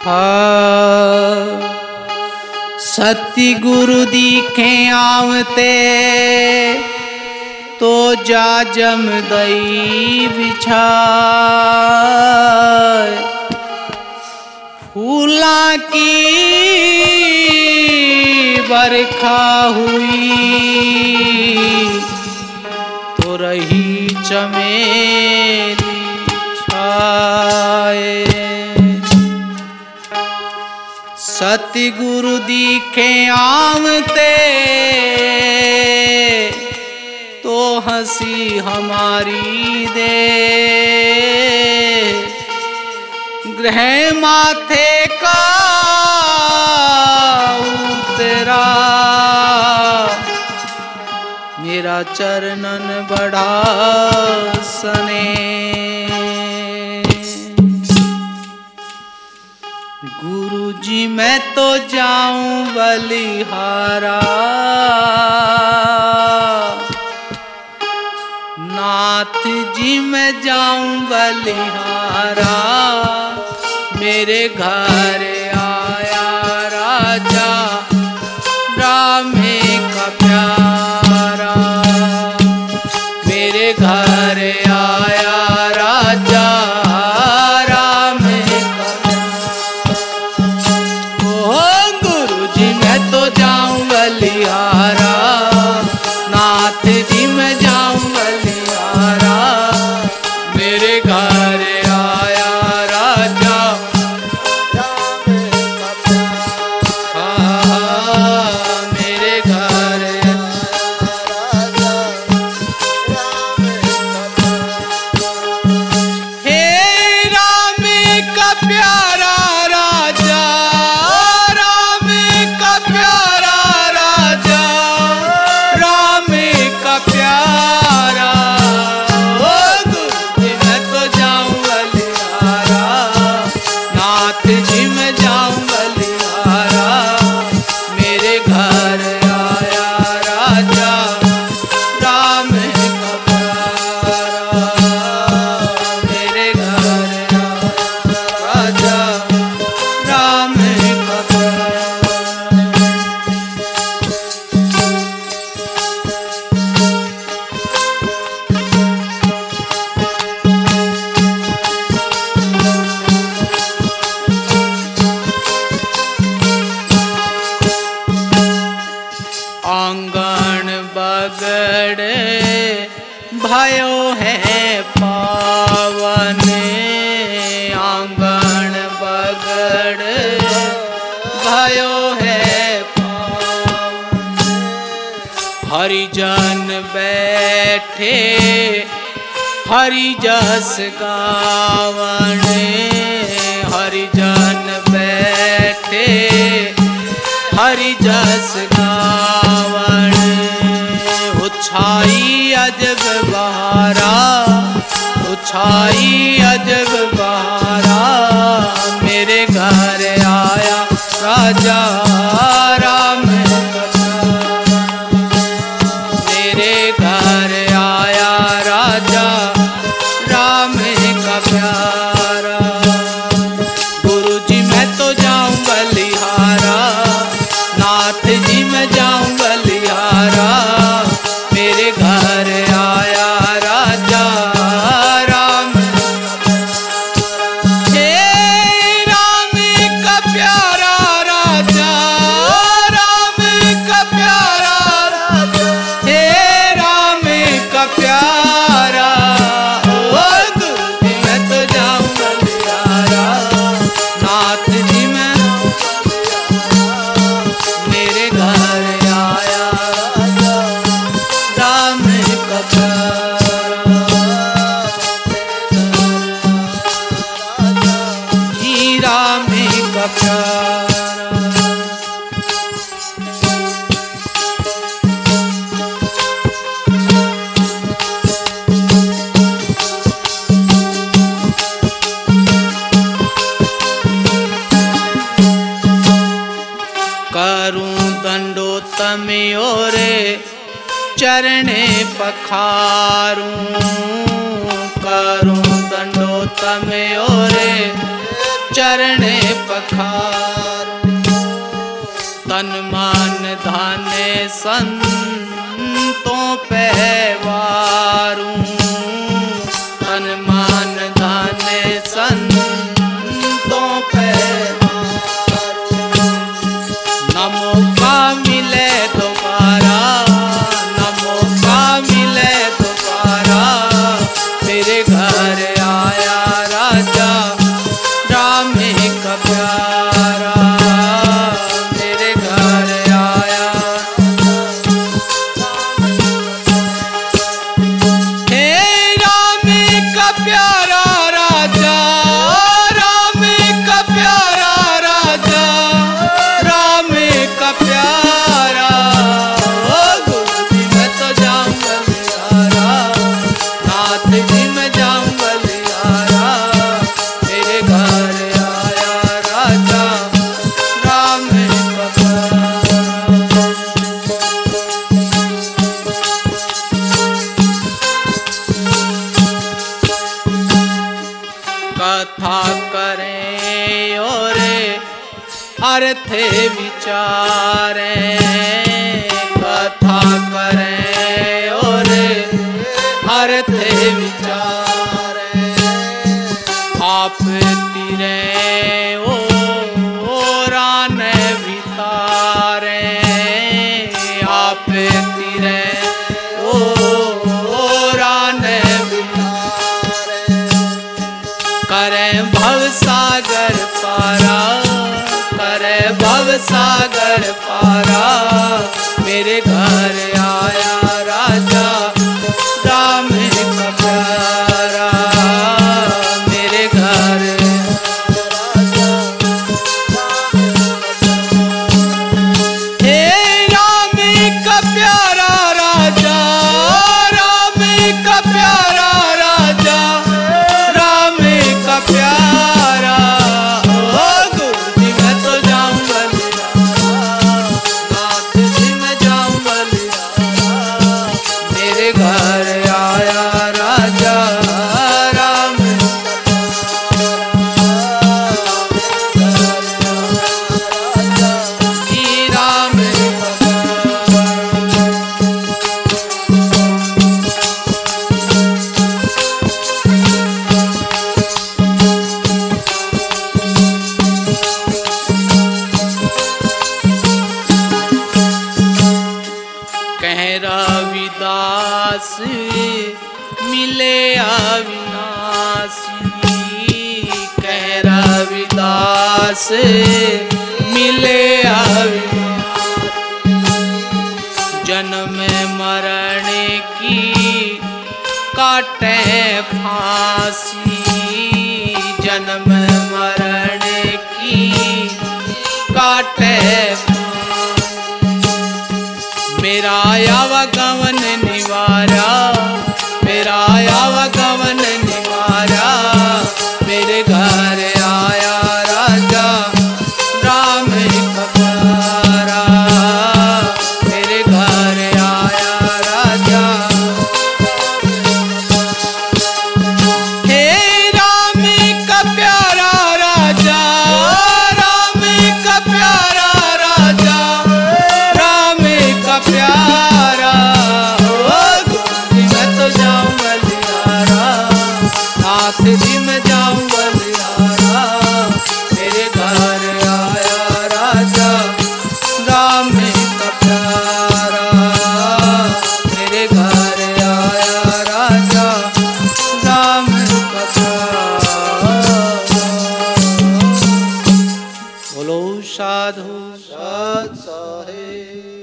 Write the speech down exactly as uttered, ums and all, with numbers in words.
सती गुरु दीखे आवते तो जा जम दई बिछाए, फूला की बरखा हुई तो रही चमेली छाए। सतगुरु दीखे आवते तो हंसी हमारी दे, ग्रह माथे का उतरा मेरा चरणन बढ़ा सने। गुरु जी मैं तो जाऊं बलिहारा, नाथ जी मैं जाऊं बलिहारा, मेरे घर आया राजा राम का प्यारा, मेरे घर आया राजा राम का प्यारा। ओ गुरु जी मैं तो जाऊं बलिहारा, नाथ जी मैं जाऊं बलिहारा, मेरे घर आया राजा राम का प्यारा, मेरे घर आया राजा राम का प्यारा, हे राम का प्यारा राजा राम का आंगन बगड़े भयो है पावन, आंगन बगड़े भयो है पावन, हरिजन बैठे हरि जस गावन, हरिजन बैठे हरि जस गावन, उछाई अजब बहारा, उछाई अजब बहारा, मेरे घर आया राजा राम का प्यारा, मेरे घर आया राजा राम का प्यारा। गुरु जी मैं तो जाऊं बलिहारा, नाथ जी मैं जाऊं बलिहारा, मेरे घर आया राजा राम, हे राम का प्यारा राजा राम का प्यारा, हे राम का प्यारा। ओ गुरु जी मैं तो जाऊं बलिहारा, नाथ जी मैं मेरे घर आया राम का प्यारा, जी राम का प्यारा। करूं दंडोतम ओरे चरणे पखारूं, करूं दंडोतम ओरे चरणे पखारूं। तन मान धाने संतों पे वारूं। तन मान धाने संतों पे वारूं। न मौका मिले दोबारा, न मौका मिले दोबारा, मेरे घर आया राजा राम का प्यारा। मेरे घर आया हे राम का प्यारा राजा, राम का प्यारा राजा, राम का प्यारा। ओ गुरु जी मैं तो जाऊं बलिहारा, नाथ जी मैं जाऊं बलिहारा। मेरे घर आया राजा राम का प्यारा। कथा करें और अर्थ विचारें। कथा करें और अर्थ विचारें। आप तिरे ओरान वितारें। आप तिरे ओरान वितारें। करें भव सागर पारा, करें भव सागर पारा। मेरे घर आया राजा राम का प्यारा। मेरे घर हे राम का प्यारा राजा, राम का प्यारा राजा, राम का प्यारा। ओ गुरु जी मैं तो जाऊं बलिहारा, नाथ जी मैं जाऊं बलिहारा। मेरे घर आया राजा राम ही राम का प्यारा। कह रविदास मिले अविनाशी। कह रविदास मिले अविनाशी। जन्म मरण की काटे फांसी। जन्म मरण की काटे मेरा आवा गवन निवारा। मेरा आवा गवन निवारा। मेरे घर आया राजा राम का प्यारा। मेरे घर आया राजा हे राम का प्यारा राजा, राम का प्यारा राजा, राम का प्यारा। ओ गुरु जी मैं तो जाऊं बलिहारा, नाथ जी मैं जाऊं बलिहारा। मेरे घर आया राजा राम का प्यारा। मेरे घर आया राजा राम का प्यारा। बोलो साधु साध साहेब।